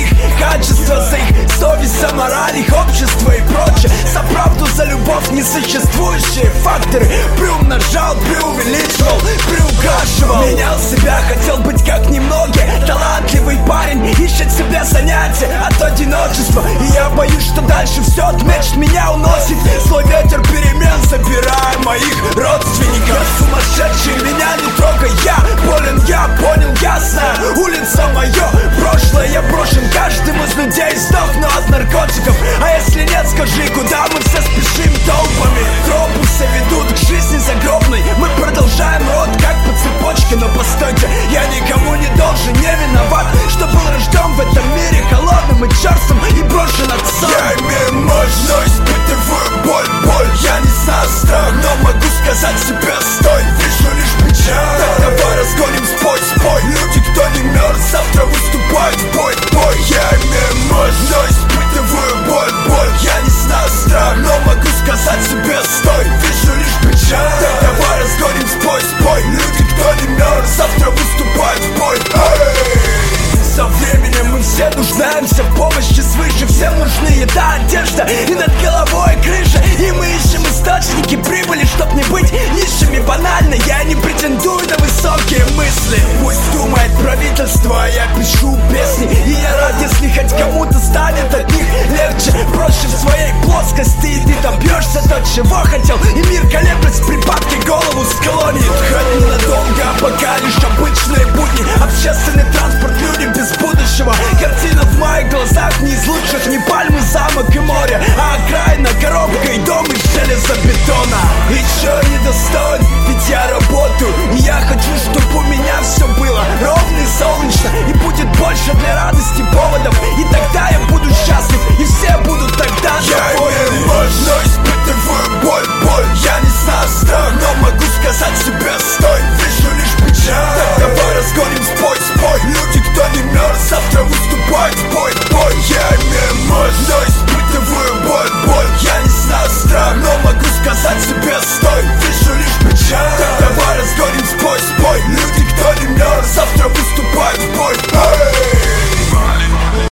их качество, за их совесть, за мораль, их общество и прочее. За правду, за любовь, несуществующие факторы. Приумножал, преувеличивал, приукрашивал. Менял себя, хотел быть как немногие. Талантливый парень ищет себе занятия от одиночества. И я боюсь, что дальше все отмечет, меня уносит злой ветер перемен, забирая моих родственников. Я сумасшедший, меня не трогай, я болен, я понял, ясно. Улица мое прошлое, я брошен каждым из людей. Сдохну от наркотиков, а если нет, скажи, куда мы все спешим толпами. Тропы все ведут к жизни загробной. Мы продолжаем род, как по цепочке. Но постойте, я никому не должен, не виноват, что был рожден в этом мире холодным и черствым и брошен отцом. Я имею мощь, но испытываю боль. Я не знаю страх, но могу сказать себе стой. Вижу лишь печаль. Так давай разгоним спой. Люди, кто не мертв, завтра выступают в бой. Я имею мощь, но испытываю боль. Я не знаю страх, но могу сказать себе стой. Вижу лишь печаль. Так давай разгоним спой. Люди, кто не мертв, завтра выступают в бой. Со временем мы все нуждаемся в помощи свыше. Всем нужны еда, одежда и над головой крыша. И мы ищем источники прибыли, чтоб не быть нищими банально. Я не претендую на высокие мысли. Пусть думает правительство, а я пишу песни. И я рад, если